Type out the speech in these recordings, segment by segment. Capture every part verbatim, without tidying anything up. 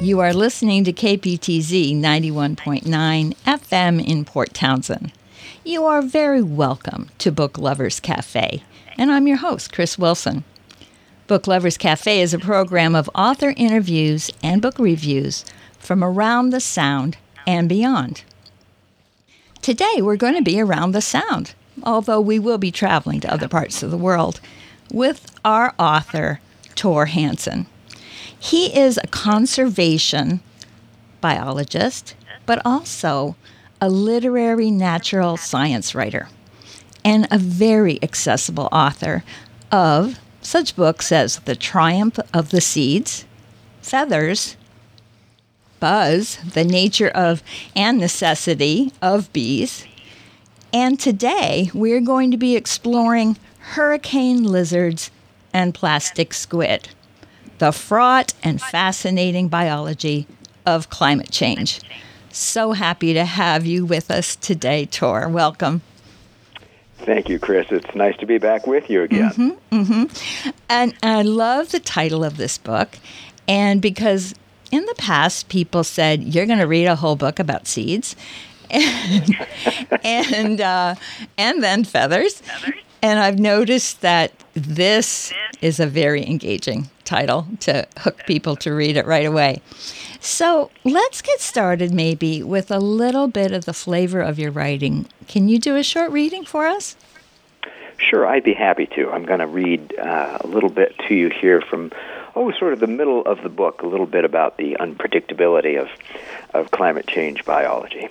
You are listening to K P T Z ninety-one point nine F M in Port Townsend. You are very welcome to Book Lovers Cafe, and I'm your host, Chris Wilson. Book Lovers Cafe is a program of author interviews and book reviews from around the Sound and beyond. Today, we're going to be around the Sound, although we will be traveling to other parts of the world, with our author, Tor Hansen. He is a conservation biologist, but also a literary natural science writer, and a very accessible author of such books as The Triumph of the Seeds, Feathers, Buzz, The Nature of and Necessity of Bees, and today we're going to be exploring hurricane lizards and plastic squid, the fraught and fascinating biology of climate change. So happy to have you with us today, Tor. Welcome. Thank you, Chris. It's nice to be back with you again. Mm-hmm, mm-hmm. And I love the title of this book, and because in the past people said, you're going to read a whole book about seeds, and and, uh, and then feathers. And I've noticed that this is a very engaging title to hook people to read it right away. So let's get started maybe with a little bit of the flavor of your writing. Can you do a short reading for us? Sure, I'd be happy to. I'm going to read uh, a little bit to you here from, oh, sort of the middle of the book, a little bit about the unpredictability of, of climate change biology.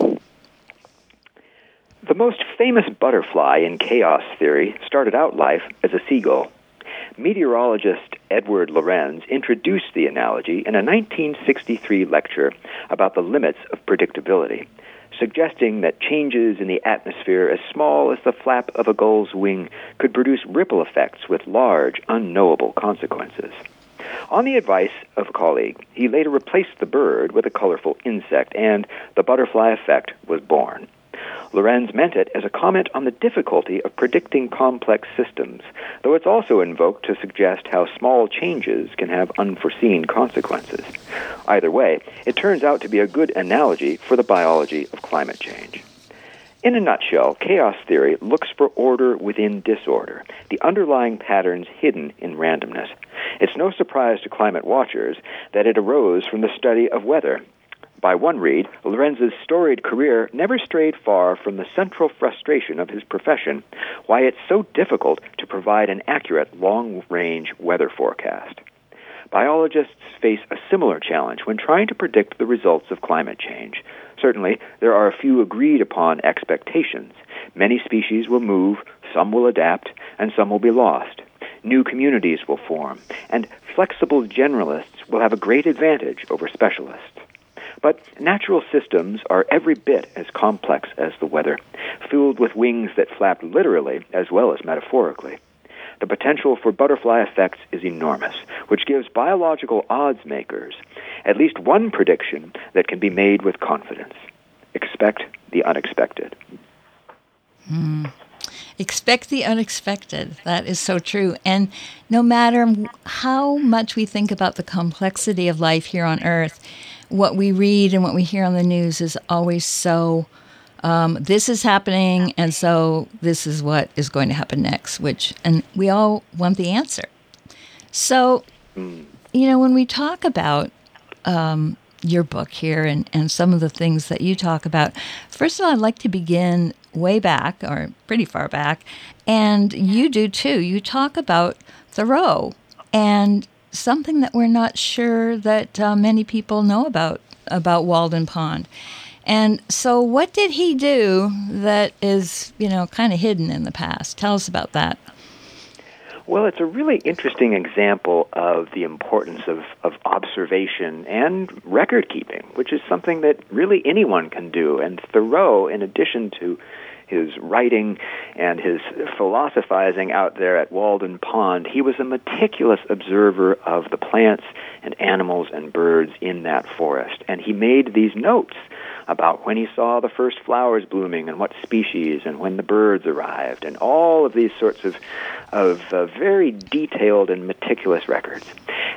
The most famous butterfly in chaos theory started out life as a seagull. Meteorologist Edward Lorenz introduced the analogy in a nineteen sixty-three lecture about the limits of predictability, suggesting that changes in the atmosphere as small as the flap of a gull's wing could produce ripple effects with large, unknowable consequences. On the advice of a colleague, he later replaced the bird with a colorful insect, and the butterfly effect was born. Lorenz meant it as a comment on the difficulty of predicting complex systems, though it's also invoked to suggest how small changes can have unforeseen consequences. Either way, it turns out to be a good analogy for the biology of climate change. In a nutshell, chaos theory looks for order within disorder, the underlying patterns hidden in randomness. It's no surprise to climate watchers that it arose from the study of weather. By one read, Lorenz's storied career never strayed far from the central frustration of his profession, why it's so difficult to provide an accurate long-range weather forecast. Biologists face a similar challenge when trying to predict the results of climate change. Certainly, there are a few agreed-upon expectations. Many species will move, some will adapt, and some will be lost. New communities will form, and flexible generalists will have a great advantage over specialists. But natural systems are every bit as complex as the weather, filled with wings that flap literally as well as metaphorically. The potential for butterfly effects is enormous, which gives biological odds makers at least one prediction that can be made with confidence. Expect the unexpected. Hmm. Expect the unexpected. That is so true. And no matter how much we think about the complexity of life here on Earth, what we read and what we hear on the news is always so, um, this is happening, and so this is what is going to happen next, which, and we all want the answer. So, you know, when we talk about um, your book here and, and some of the things that you talk about, first of all, I'd like to begin way back, or pretty far back, and you do too. You talk about Thoreau, and something that we're not sure that uh, many people know about, about Walden Pond. And so what did he do that is, you know, kind of hidden in the past? Tell us about that. Well, it's a really interesting example of the importance of, of observation and record-keeping, which is something that really anyone can do. And Thoreau, in addition to his writing and his philosophizing out there at Walden Pond, he was a meticulous observer of the plants and animals and birds in that forest. And he made these notes about when he saw the first flowers blooming and what species and when the birds arrived and all of these sorts of, of uh, very detailed and meticulous records.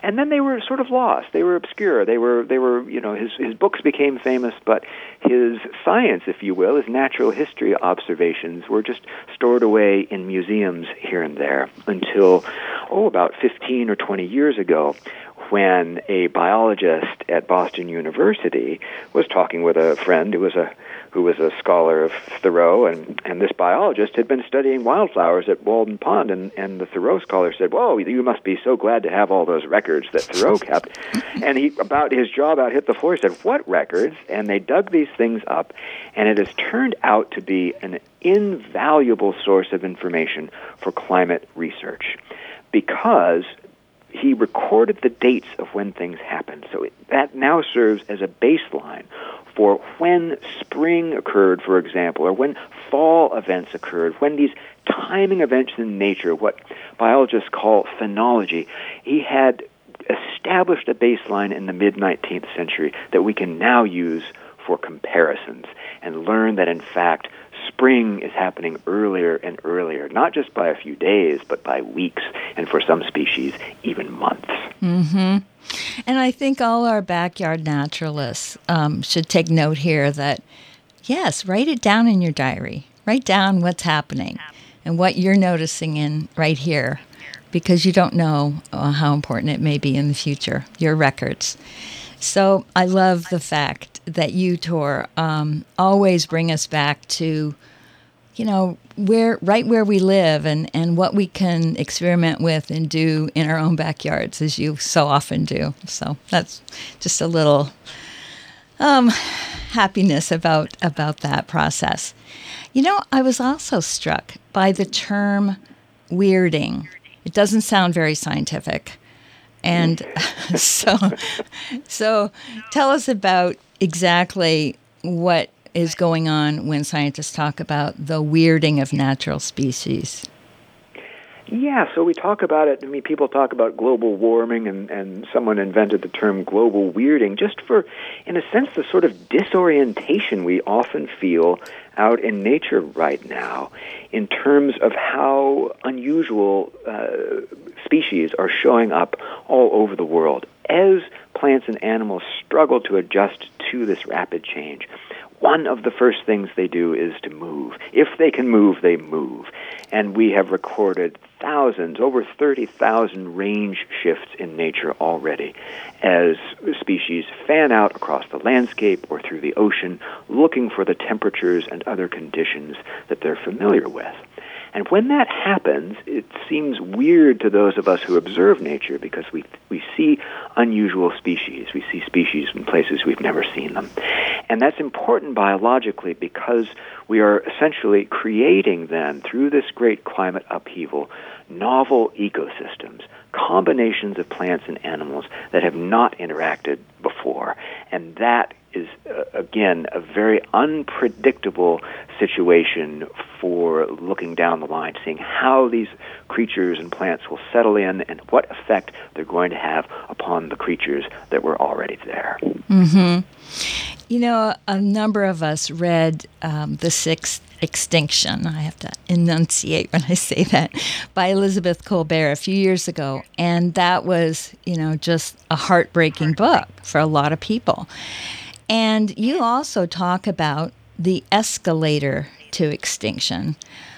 And then they were sort of lost. They were obscure. They were, they were, you know, his, his books became famous, but his science, if you will, his natural history observations were just stored away in museums here and there until, oh, about fifteen or twenty years ago, when a biologist at Boston University was talking with a friend who was a who was a scholar of Thoreau, and, and this biologist had been studying wildflowers at Walden Pond, and, and the Thoreau scholar said, "Whoa, you must be so glad to have all those records that Thoreau kept." And he, about his jaw about hit the floor, he said, "What records?" And they dug these things up, and it has turned out to be an invaluable source of information for climate research, because he recorded the dates of when things happened. So it, that now serves as a baseline for when spring occurred, for example, or when fall events occurred, when these timing events in nature, what biologists call phenology. He had established a baseline in the mid-nineteenth century that we can now use for comparisons and learn that, in fact, spring is happening earlier and earlier, not just by a few days, but by weeks, and for some species, even months. Mm-hmm. And I think all our backyard naturalists um, should take note here that, yes, write it down in your diary. Write down what's happening and what you're noticing in right here, because you don't know uh, how important it may be in the future, your records. So I love the fact that you, Tor, um, always bring us back to, you know, where right where we live and, and what we can experiment with and do in our own backyards, as you so often do. So that's just a little um, happiness about about that process. You know, I was also struck by the term weirding. It doesn't sound very scientific. And so, so tell us about exactly what is going on when scientists talk about the weirding of natural species. Yeah, so we talk about it, I mean, people talk about global warming, and, and someone invented the term global weirding just for, in a sense, the sort of disorientation we often feel out in nature right now in terms of how unusual uh, species are showing up all over the world as plants and animals struggle to adjust to this rapid change. One of the first things they do is to move. If they can move, they move. And we have recorded thousands, over thirty thousand range shifts in nature already as species fan out across the landscape or through the ocean, looking for the temperatures and other conditions that they're familiar with. And when that happens, it seems weird to those of us who observe nature because we we see unusual species. We see species in places we've never seen them. And that's important biologically because we are essentially creating then, through this great climate upheaval, novel ecosystems, combinations of plants and animals that have not interacted before. And that is, uh, again, a very unpredictable situation for looking down the line, seeing how these creatures and plants will settle in and what effect they're going to have upon the creatures that were already there. Mm-hmm. You know, a number of us read um, The Sixth Extinction, I have to enunciate when I say that, by Elizabeth Kolbert a few years ago. And that was, you know, just a heartbreaking book for a lot of people. And you also talk about the escalator to extinction,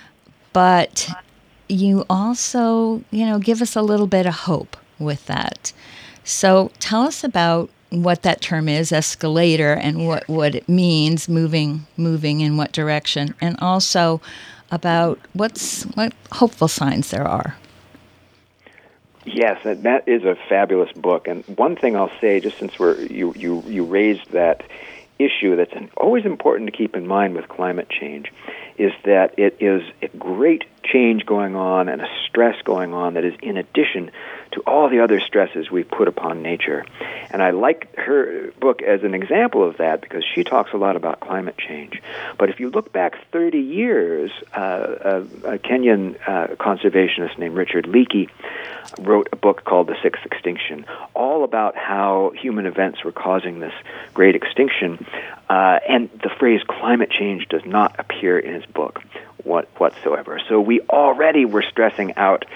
but you also, you know, give us a little bit of hope with that. So tell us about what that term is, escalator, and what, what it means, moving moving in what direction, and also about what's what hopeful signs there are. Yes, that is a fabulous book. And one thing I'll say, just since we're you you, you raised that issue that's always important to keep in mind with climate change, is that it is a great change going on and a stress going on that is in addition to all the other stresses we put upon nature. And I like her book as an example of that because she talks a lot about climate change. But if you look back thirty years, uh, a, a Kenyan uh, conservationist named Richard Leakey wrote a book called The Sixth Extinction, all about how human events were causing this great extinction. Uh, and the phrase climate change does not appear in his book what, whatsoever. So we already were stressing out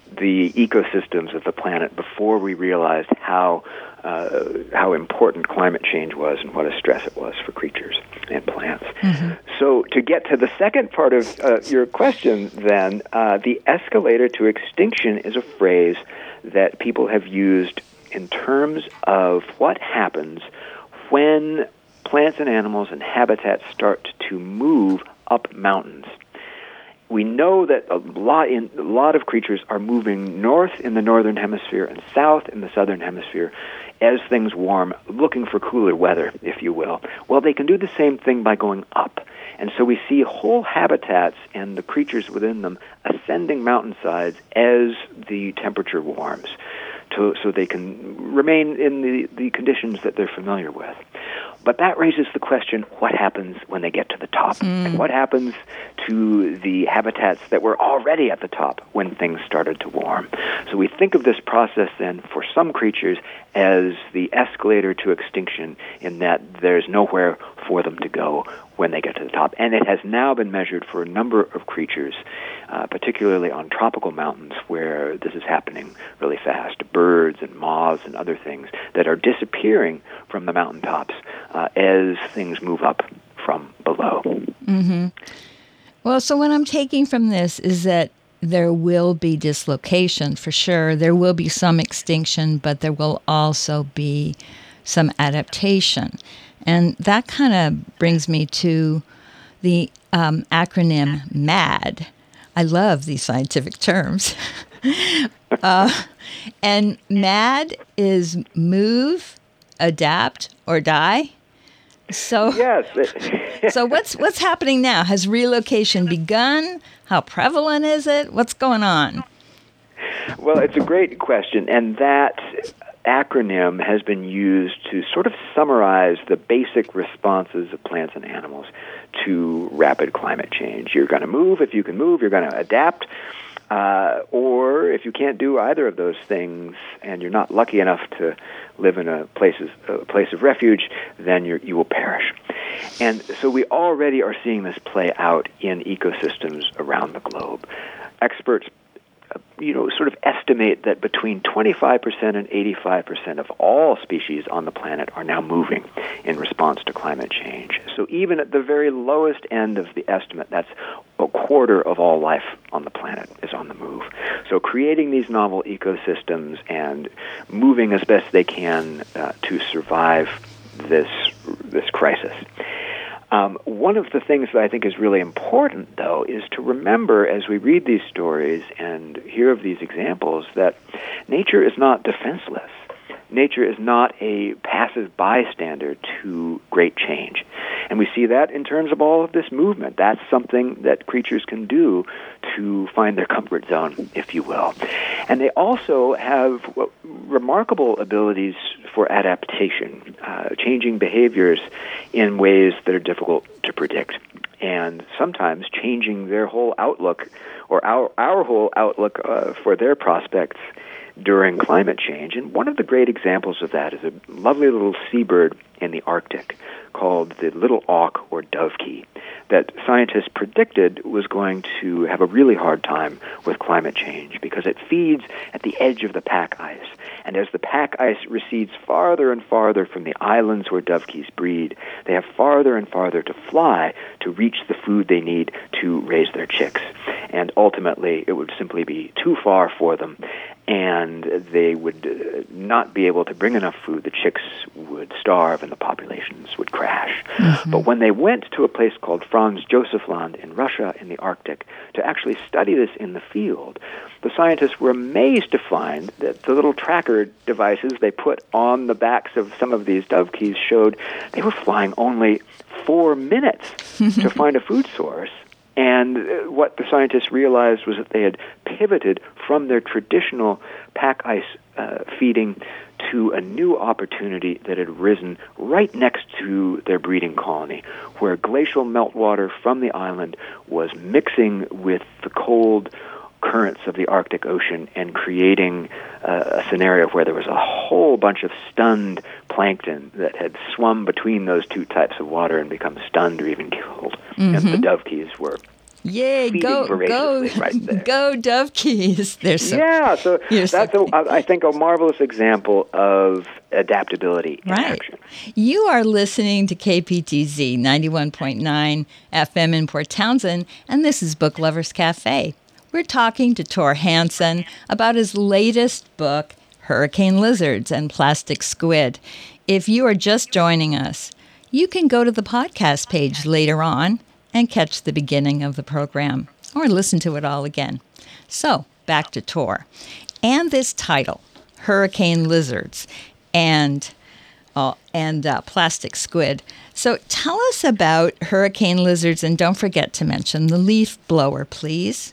the ecosystems of the planet before we realized how uh, how important climate change was and what a stress it was for creatures and plants. Mm-hmm. So to get to the second part of uh, your question, then, uh, the escalator to extinction is a phrase that people have used in terms of what happens when plants and animals and habitats start to move up mountains. We know that a lot, in, a lot of creatures are moving north in the northern hemisphere and south in the southern hemisphere as things warm, looking for cooler weather, if you will. Well, they can do the same thing by going up. And so we see whole habitats and the creatures within them ascending mountainsides as the temperature warms, to, so they can remain in the, the conditions that they're familiar with. But that raises the question, what happens when they get to the top? Mm. And what happens to the habitats that were already at the top when things started to warm? So we think of this process then for some creatures as the escalator to extinction, in that there's nowhere for them to go when they get to the top. And it has now been measured for a number of creatures, uh, particularly on tropical mountains where this is happening really fast. Birds and moths and other things that are disappearing from the mountaintops uh, as things move up from below. Mm-hmm. Well, so what I'm taking from this is that there will be dislocation for sure. There will be some extinction, but there will also be some adaptation. And that kind of brings me to the um, acronym MAD. I love these scientific terms. uh, and MAD is move, adapt, or die. So yes. So what's what's happening now? Has relocation begun? How prevalent is it? What's going on? Well, it's a great question, and that acronym has been used to sort of summarize the basic responses of plants and animals to rapid climate change. You're going to move. If you can move, you're going to adapt. Uh, or if you can't do either of those things and you're not lucky enough to live in a place, a place of refuge, then you're, you will perish. And so we already are seeing this play out in ecosystems around the globe. Experts you know, sort of estimate that between twenty-five percent and eighty-five percent of all species on the planet are now moving in response to climate change. So even at the very lowest end of the estimate, that's a quarter of all life on the planet is on the move. So creating these novel ecosystems and moving as best they can uh, to survive this this crisis. Um, one of the things that I think is really important, though, is to remember as we read these stories and hear of these examples that nature is not defenseless. Nature is not a passive bystander to great change. And we see that in terms of all of this movement. That's something that creatures can do to find their comfort zone, if you will. And they also have remarkable abilities for adaptation, uh, changing behaviors in ways that are difficult to predict, and sometimes changing their whole outlook or our, our whole outlook uh, for their prospects during climate change. And one of the great examples of that is a lovely little seabird in the Arctic called the little auk or dovekie that scientists predicted was going to have a really hard time with climate change because it feeds at the edge of the pack ice. And as the pack ice recedes farther and farther from the islands where dovekies breed, they have farther and farther to fly to reach the food they need to raise their chicks. And ultimately, it would simply be too far for them, and they would uh, not be able to bring enough food. The chicks would starve and the populations would crash. Mm-hmm. But when they went to a place called Franz Josef Land in Russia in the Arctic to actually study this in the field, the scientists were amazed to find that the little tracker devices they put on the backs of some of these dovekies showed they were flying only four minutes to find a food source. And what the scientists realized was that they had pivoted from their traditional pack ice uh, feeding to a new opportunity that had risen right next to their breeding colony, where glacial meltwater from the island was mixing with the cold currents of the Arctic Ocean and creating uh, a scenario where there was a whole bunch of stunned plankton that had swum between those two types of water and become stunned or even killed. Mm-hmm. And the dovekies were Yay, feeding go, go, voraciously right there. go dovekies. There's so, yeah, so that's, so, a, I think, a marvelous example of adaptability in right. action. You are listening to K P T Z ninety-one point nine F M in Port Townsend, and this is Book Lovers Cafe. We're talking to Tor Hansen about his latest book, Hurricane Lizards and Plastic Squid. If you are just joining us, you can go to the podcast page later on and catch the beginning of the program, or listen to it all again. So, back to Tor. And this title, Hurricane Lizards and uh, and uh, Plastic Squid. So tell us about hurricane lizards, and don't forget to mention the leaf blower, please.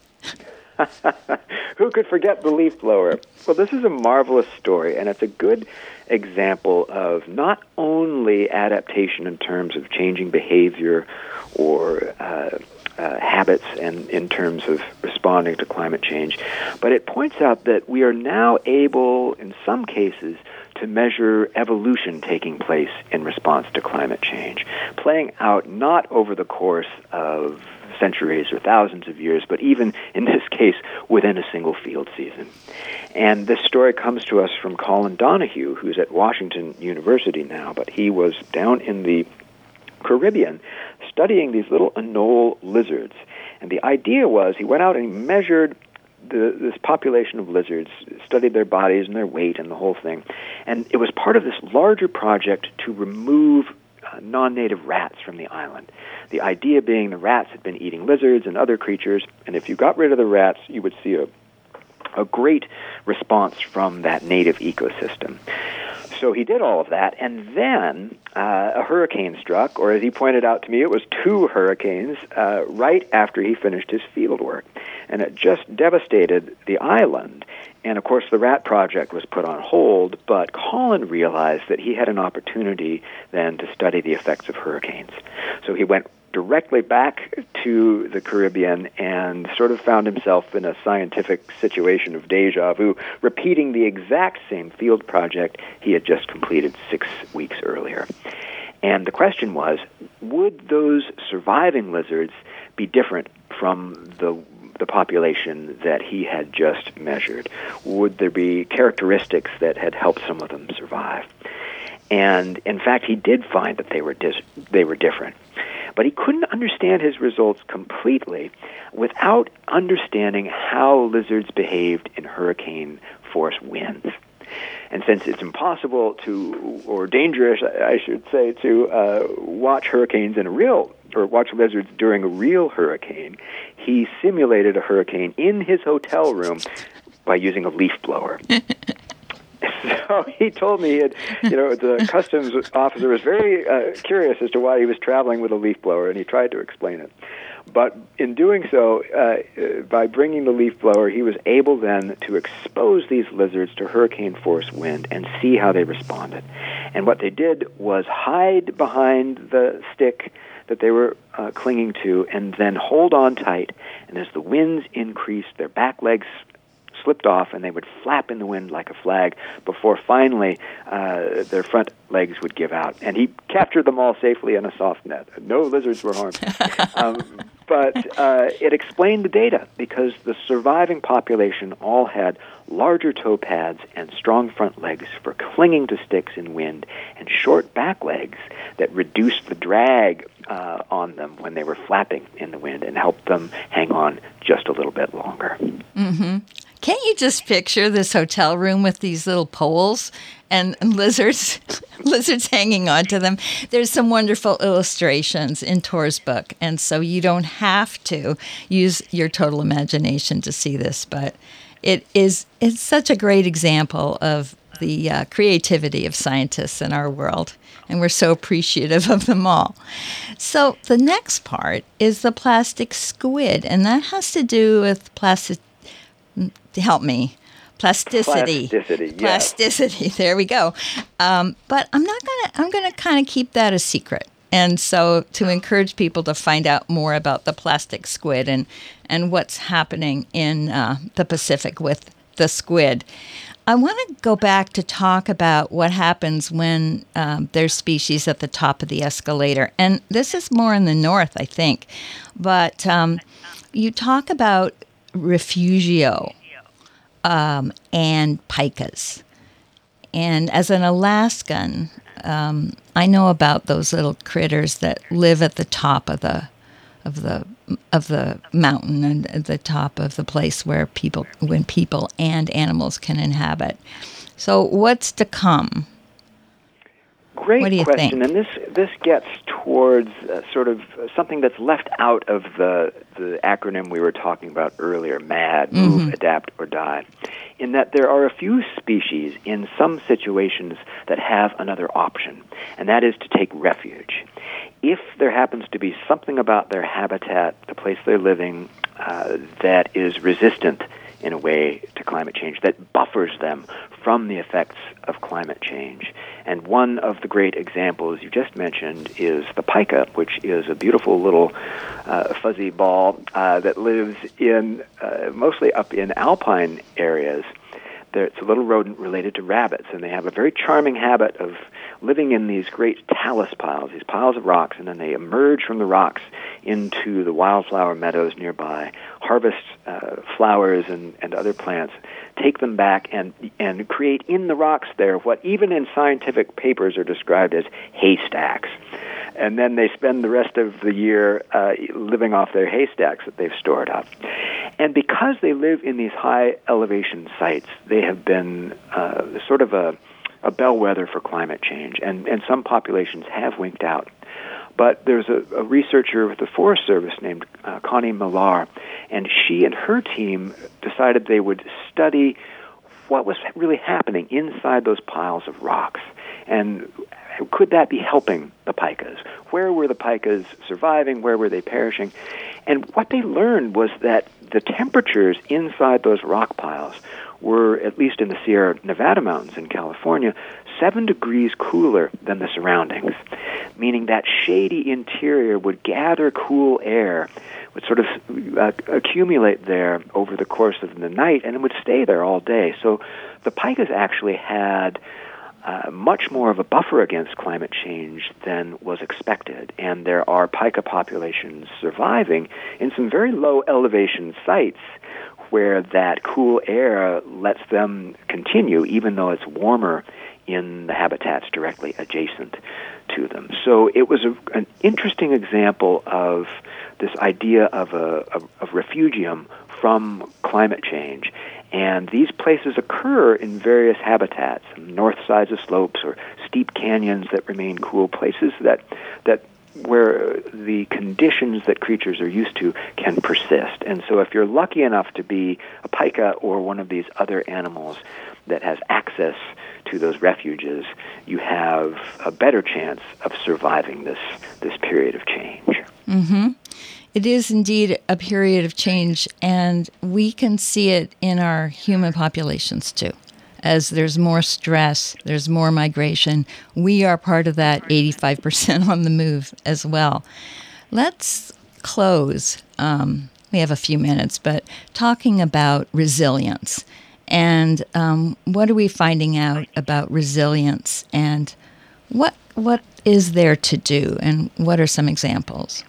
Who could forget the leaf blower? Well, this is a marvelous story, and it's a good example of not only adaptation in terms of changing behavior or uh, uh, habits and in terms of responding to climate change, but it points out that we are now able, in some cases, to measure evolution taking place in response to climate change, playing out not over the course of centuries or thousands of years, but even in this case within a single field season. And this story comes to us from Colin Donahue, who's at Washington University now, but he was down in the Caribbean studying these little anole lizards. And the idea was he went out and he measured the, this population of lizards, studied their bodies and their weight and the whole thing. And it was part of this larger project to remove uh, non-native rats from the island. The idea being the rats had been eating lizards and other creatures, and if you got rid of the rats, you would see a, a great response from that native ecosystem. So he did all of that, and then uh, a hurricane struck, or as he pointed out to me, it was two hurricanes uh, right after he finished his field work. And it just devastated the island. And, of course, the rat project was put on hold, but Colin realized that he had an opportunity then to study the effects of hurricanes. So he went directly back to the Caribbean and sort of found himself in a scientific situation of deja vu, repeating the exact same field project he had just completed six weeks earlier. And the question was, would those surviving lizards be different from the the population that he had just measured? Would there be characteristics that had helped some of them survive? And in fact, he did find that they were dis- they were different. But he couldn't understand his results completely without understanding how lizards behaved in hurricane force winds. And since it's impossible to, or dangerous, I should say, to uh, watch hurricanes in a real, or watch lizards during a real hurricane, he simulated a hurricane in his hotel room by using a leaf blower. So he told me, it, you know, the customs officer was very uh, curious as to why he was traveling with a leaf blower, and he tried to explain it. But in doing so, uh, by bringing the leaf blower, he was able then to expose these lizards to hurricane force wind and see how they responded. And what they did was hide behind the stick that they were uh, clinging to and then hold on tight. And as the winds increased, their back legs slipped off and they would flap in the wind like a flag before finally uh, their front legs would give out. And he captured them all safely in a soft net. No lizards were harmed. um, but uh, it explained the data because the surviving population all had larger toe pads and strong front legs for clinging to sticks in wind and short back legs that reduced the drag uh, on them when they were flapping in the wind and helped them hang on just a little bit longer. Mm-hmm. Can't you just picture this hotel room with these little poles and lizards, lizards hanging onto them? There's some wonderful illustrations in Tor's book, and so you don't have to use your total imagination to see this, but it is it's such a great example of the uh, creativity of scientists in our world, and we're so appreciative of them all. So the next part is the plastic squid, and that has to do with plastic. Help me. Plasticity. Plasticity, yes. Plasticity. There we go. Um, but I'm not gonna. I'm gonna kind of keep that a secret. And so, to encourage people to find out more about the plastic squid and and what's happening in uh, the Pacific with the squid, I want to go back to talk about what happens when um, there's species at the top of the escalator. And this is more in the north, I think. But um, you talk about refugio um, and pikas. And as an Alaskan, um, I know about those little critters that live at the top of the of the of the mountain and at the top of the place where people, when people and animals can inhabit. So, what's to come? Great what do you question, think? and this this gets towards uh, sort of something that's left out of the the acronym we were talking about earlier: MAD, move, Mm-hmm. adapt, or die. In that there are a few species in some situations that have another option, and that is to take refuge. If there happens to be something about their habitat, the place they're living, uh, that is resistant in a way to climate change, that buffers them from the effects of climate change. And one of the great examples you just mentioned is the pika, which is a beautiful little uh, fuzzy ball uh, that lives in uh, mostly up in alpine areas. There, it's a little rodent related to rabbits, and they have a very charming habit of living in these great talus piles, these piles of rocks, and then they emerge from the rocks into the wildflower meadows nearby, harvest uh, flowers and, and other plants, take them back and and create in the rocks there what even in scientific papers are described as haystacks. And then they spend the rest of the year uh, living off their haystacks that they've stored up. And because they live in these high elevation sites, they have been uh, sort of a, a bellwether for climate change, and, and some populations have winked out. But there's a, a researcher with the Forest Service named uh, Connie Millar, and she and her team decided they would study what was really happening inside those piles of rocks. And could that be helping the pikas? Where were the pikas surviving? Where were they perishing? And what they learned was that the temperatures inside those rock piles were, at least in the Sierra Nevada mountains in California, seven degrees cooler than the surroundings, meaning that shady interior would gather cool air, would sort of uh, accumulate there over the course of the night, and it would stay there all day. So the pikas actually had Uh, much more of a buffer against climate change than was expected. And there are pika populations surviving in some very low elevation sites where that cool air lets them continue, even though it's warmer in the habitats directly adjacent to them. So it was a, an interesting example of this idea of a of, of refugium from climate change. And these places occur in various habitats, north sides of slopes or steep canyons that remain cool, places that that where the conditions that creatures are used to can persist. And so if you're lucky enough to be a pika or one of these other animals that has access to those refuges, you have a better chance of surviving this, this period of change. Mm-hmm. It is indeed a period of change, and we can see it in our human populations too. As there's more stress, there's more migration. We are part of that eighty-five percent on the move as well. Let's close. Um, we have a few minutes, but talking about resilience. And um, what are we finding out about resilience, and what what is there to do, and what are some examples?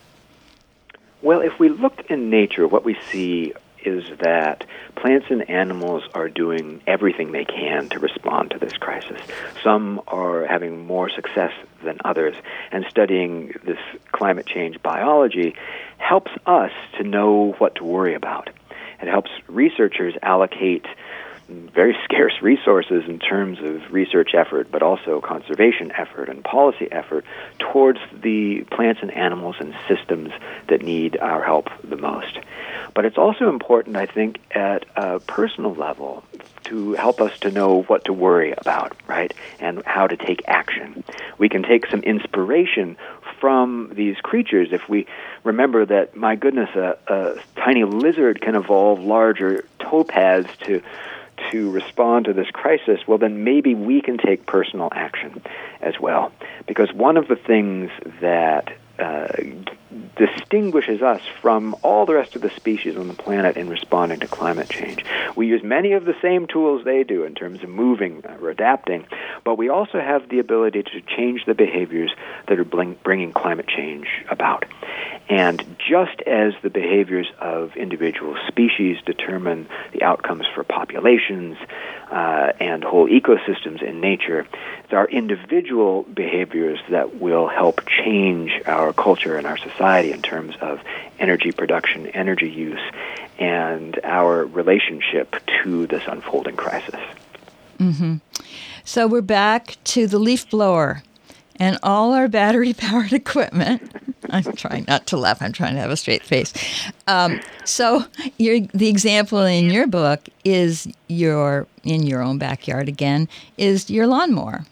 Well, if we look in nature, what we see is that plants and animals are doing everything they can to respond to this crisis. Some are having more success than others, and studying this climate change biology helps us to know what to worry about. It helps researchers allocate very scarce resources in terms of research effort, but also conservation effort and policy effort towards the plants and animals and systems that need our help the most. But it's also important, I think, at a personal level to help us to know what to worry about, right, and how to take action. We can take some inspiration from these creatures if we remember that, my goodness, a, a tiny lizard can evolve larger topaz to to respond to this crisis. Well, then maybe we can take personal action as well. Because one of the things that uh, distinguishes us from all the rest of the species on the planet in responding to climate change. We use many of the same tools they do in terms of moving or adapting, but we also have the ability to change the behaviors that are bring, bringing climate change about. And just as the behaviors of individual species determine the outcomes for populations uh, and whole ecosystems in nature, it's our individual behaviors that will help change our culture and our society in terms of energy production, energy use, and our relationship to this unfolding crisis. Mm-hmm. So we're back to the leaf blower and all our battery-powered equipment. I'm trying not to laugh. I'm trying to have a straight face. Um, so your, the example in your book is your, in your own backyard again, is your lawnmower.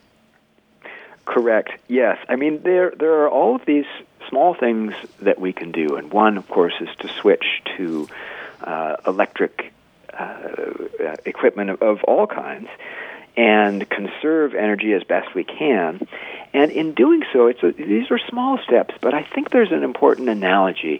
Correct. Yes. I mean, there there are all of these small things that we can do, and one, of course, is to switch to uh, electric uh, equipment of, of all kinds and conserve energy as best we can. And in doing so, it's a, these are small steps, but I think there's an important analogy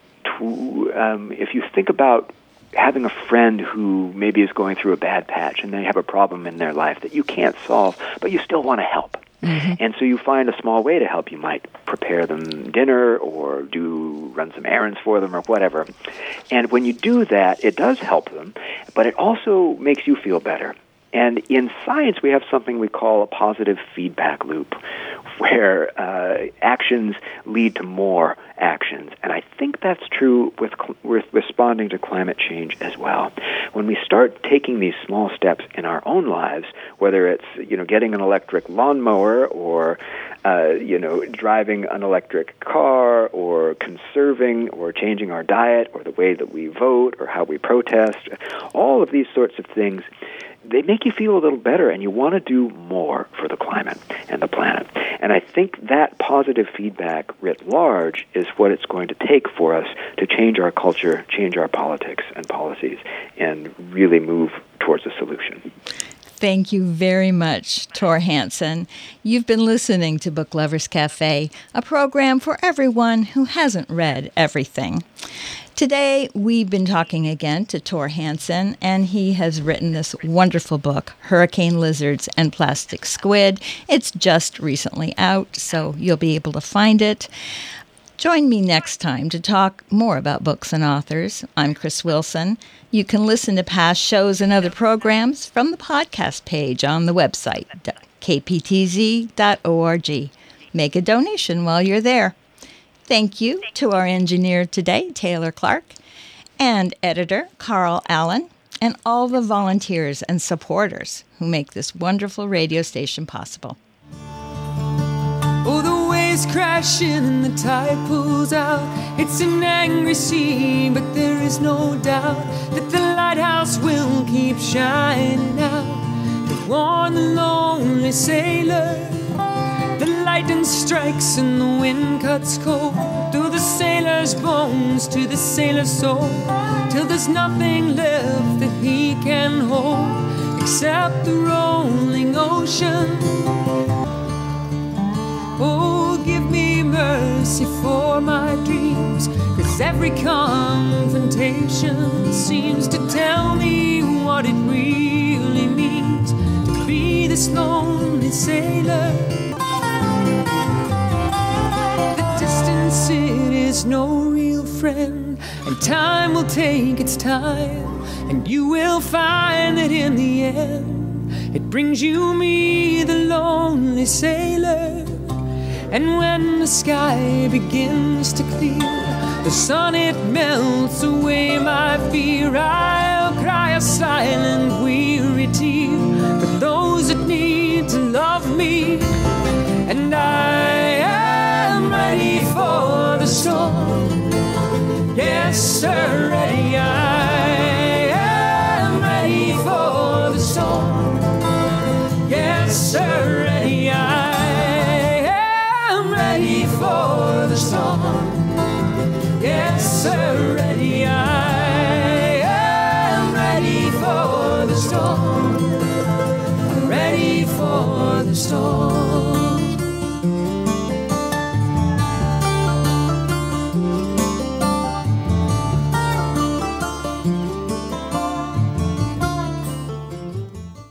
to um, if you think about having a friend who maybe is going through a bad patch and they have a problem in their life that you can't solve, but you still want to help. Mm-hmm. And so you find a small way to help. You might prepare them dinner or do run some errands for them or whatever. And when you do that, it does help them, but it also makes you feel better. And in science, we have something we call a positive feedback loop, where uh, actions lead to more actions. And I think that's true with, with responding to climate change as well. When we start taking these small steps in our own lives, whether it's, you know, getting an electric lawnmower or, uh, you know, driving an electric car or conserving or changing our diet or the way that we vote or how we protest, all of these sorts of things, they make you feel a little better, and you want to do more for the climate and the planet. And I think that positive feedback writ large is what it's going to take for us to change our culture, change our politics and policies, and really move towards a solution. Thank you very much, Tor Hansen. You've been listening to Book Lovers Cafe, a program for everyone who hasn't read everything. Today, we've been talking again to Tor Hansen, and he has written this wonderful book, Hurricane Lizards and Plastic Squid. It's just recently out, so you'll be able to find it. Join me next time to talk more about books and authors. I'm Chris Wilson. You can listen to past shows and other programs from the podcast page on the website, k p t z dot org. Make a donation while you're there. Thank you to our engineer today, Taylor Clark, and editor, Carl Allen, and all the volunteers and supporters who make this wonderful radio station possible. Oh, the waves crashing and the tide pulls out. It's an angry sea, but there is no doubt that the lighthouse will keep shining out to warn the lonely sailor. The lightning strikes and the wind cuts cold through the sailor's bones to the sailor's soul, till there's nothing left that he can hold except the rolling ocean. Oh, give me mercy for my dreams, 'cause every confrontation seems to tell me what it really means to be this lonely sailor. It is no real friend, and time will take its time, and you will find that in the end it brings you me, the lonely sailor. And when the sky begins to clear, the sun it melts away my fear. I'll cry a silent weary tear for those that need to love me, and I am ready for the storm. Yes, sir, ready. I am ready for the storm. Yes, sir, ready. I am ready for the storm. Yes, sir, ready. I am ready for the storm. Ready for the storm.